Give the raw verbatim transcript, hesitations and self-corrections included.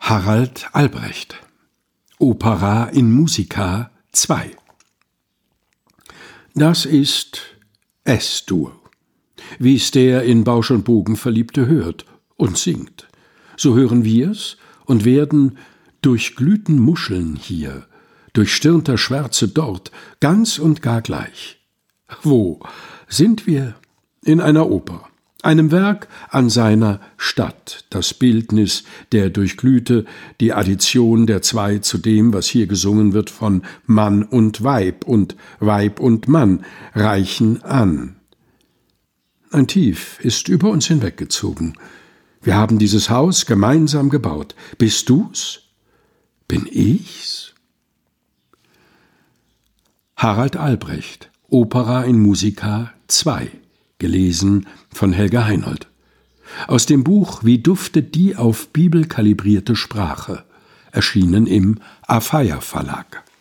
Harald Albrecht. Opera in Musica zwei. Das ist Es-Dur, wie es der in Bausch und Bogen Verliebte hört und singt. So hören wir's und werden durchglühten Muscheln hier, durchstirnter Schwärze dort, ganz und gar gleich. Wo sind wir? In einer Oper, einem Werk an seiner Stadt, das Bildnis der Durchglühte, die Addition der zwei zu dem, was hier gesungen wird von Mann und Weib und Weib und Mann, reichen an. Ein Tief ist über uns hinweggezogen. Wir haben dieses Haus gemeinsam gebaut. Bist du's? Bin ich's? Harald Albrecht, Opera in Musica zwei, gelesen von Helga Heinold. Aus dem Buch Wie duftet die auf Bibel kalibrierte Sprache, erschienen im Afeier Verlag.